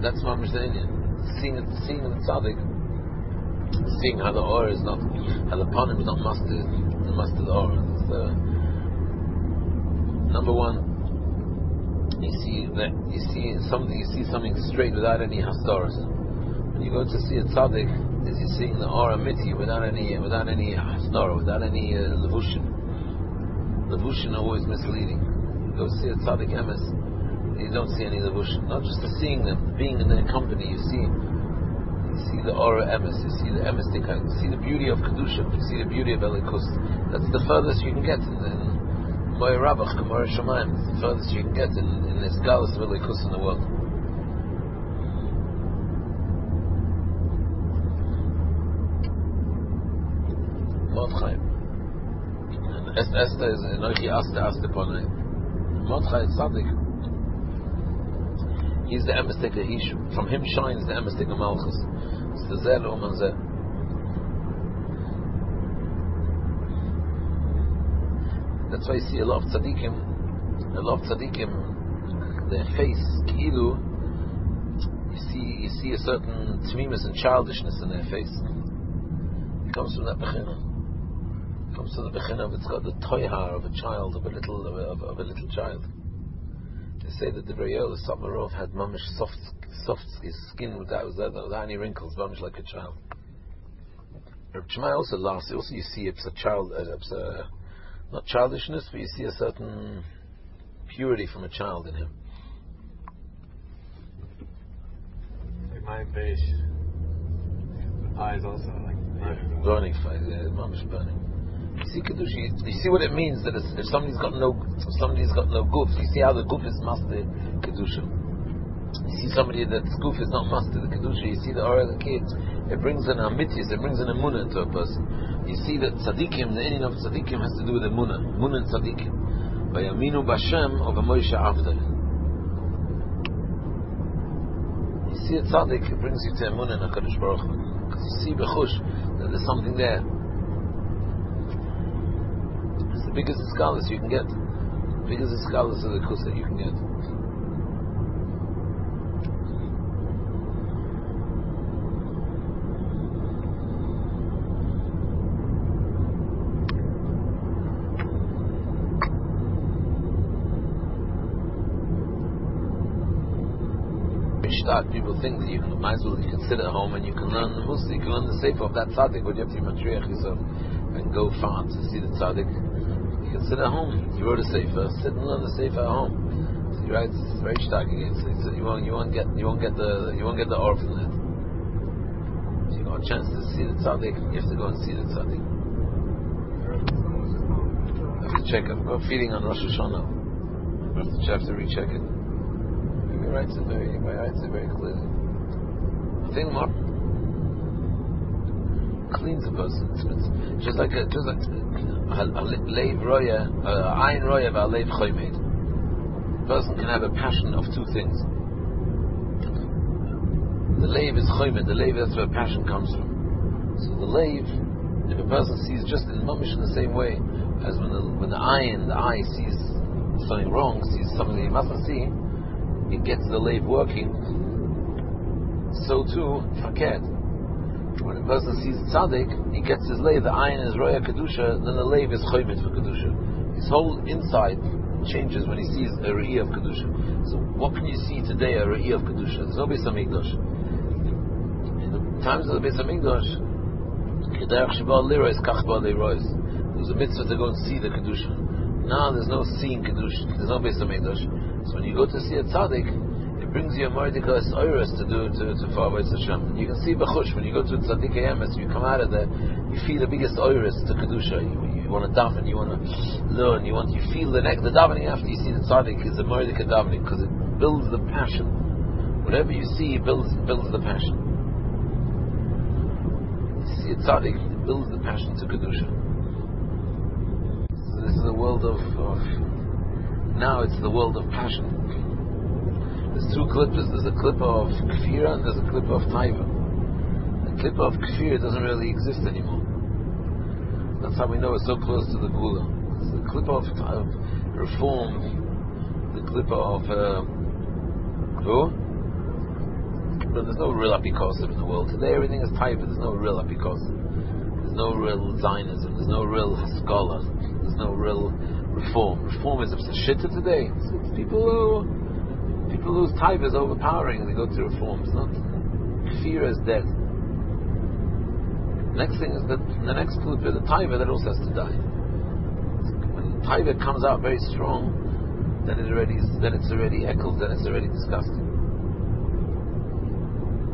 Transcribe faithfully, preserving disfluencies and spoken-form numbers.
That's mamish the Indian. Seeing it, seeing the tzaddik, seeing how the or is not, how the panim is not mastered, the mastered or. So, number one, you see that you see something, you see something straight without any hasaras. When you go to see a tzaddik, is you're seeing the aura miti without any, without any hasara, without any uh, levushin. Levushin are always misleading. You go see a tzaddik emes, you don't see any levushin. Not just the seeing them, being in their company, you see, you see the aura emes, you see the emes dikah, you see the beauty of kedusha, you see the beauty of elikus. That's the furthest you can get in the Moy Rabach, Gemara Shemaim. It's the furthest you can get in, in this galus of elikus in the world. Mordechai. And Esther is Enochi Asta Asta Ponai. Mordechai is Tzaddik. He's the Emestika. He from him shines the Emestika Malchus. It's the Zel Uman Zel. That's why you see a lot of tzaddikim, a lot of tzaddikim, their face, ki'ilu, you see, you see a certain tmimus and childishness in their face. It comes from that bechina. It comes from the bechina of it's got the toyhar of a child, of a little, of a, of, of a little child. They say that the Brayol, the Satmarov, had mamish soft, soft, his skin without, without, without any wrinkles, mamish like a child. Reb Shemai also laughs. Also, you see it's a child, it's a not childishness, but you see a certain purity from a child in him. Like my face, the eyes also like yeah, burning fire, yeah, mamish burning. You see kedusha, you, you see what it means that if somebody's got no, if somebody's got no goof, you see how the goof is master kedusha. You see somebody that's goof is not master the kedusha. You see the aura of the kids. It brings an amitis, it brings an emunah to a person. You see that tzaddikim, the ending of tzaddikim has to do with emunah, emunah and tzaddikim. By Aminu Bashem of a Moshe Avdei. You see a tzaddik, it brings you to emunah and HaKadosh Baruch Hu. Because you see bechush that there's something there. It's the biggest scholars you can get. The biggest scholars of the kus that you can get. People think that you can, might as well you can sit at home and you can learn the Musa, you can learn the Sefer of that tzaddik, but you have to be matriach yourself and go far to see the tzaddik. You can sit at home. You wrote a Sefer, sit and learn the Sefer at home. So you write very stark against it. So you won't, you won't get, you won't get the, you won't get the or from that. So you got a chance to see the tzaddik. You have to go and see the tzaddik. I have to check. I've got a feeling on Rosh Hashanah. I have to, I have to recheck it. He writes it very, he writes it very clearly. I think more cleans a person. It's, it's just like a, just like a, a leiv roya, a ayin roya, a leiv choymed. A person can have a passion of two things. The leiv is choymed. The leiv, that's where passion comes from. So the leiv, if a person sees just in mamish in the same way as when the when the ayin, the eye sees something wrong, sees something that he mustn't see. It gets the leiv working. So too, faked. When a person sees tzaddik, he gets his leiv, the ayin is roya kedusha, then the leiv is choymet for kedusha. His whole inside changes when he sees a re'ih of kedusha. So what can you see today, a re'ih of kedusha? There's no Beis Hamikdash. In the times of the Beis Hamikdash, k'derech sheba'al lirois, kach ba'al lirois. There was a mitzvah to go and see the kedusha. Now there's no seeing kedusha. There's no Beis Hamikdash. So when you go to see a tzaddik, it brings you a mordika oiris to do to to follow Hashem. You can see bechush when you go to tzaddik emes, you come out of there, you feel the biggest oiris to kedusha. You, you want to daven, you want to learn, you want you feel the next the davening after you see the tzaddik is a mordika davening because it builds the passion. Whatever you see builds builds the passion. You see a tzaddik, it builds the passion to kedusha. So this is a world of, of now it's the world of passion. There's two clips. There's a clip of kfira and there's a clip of taiva. The clip of kfira doesn't really exist anymore. That's how we know it's so close to the gula. It's the clip of, of reform, the clip of uh, who? but there's no real apikosim in the world today. Everything is taiva. There's no real apikosim. There's no real Zionism. There's no real haskalah. There's no real reform. Reform is a shitta today. It's, it's people who people whose taiva is overpowering and they go to reforms. Not fear is dead. Next thing is that the next clip is the taiva that also has to die. When taiva comes out very strong, then it already then it's already echoed, then it's already disgusting.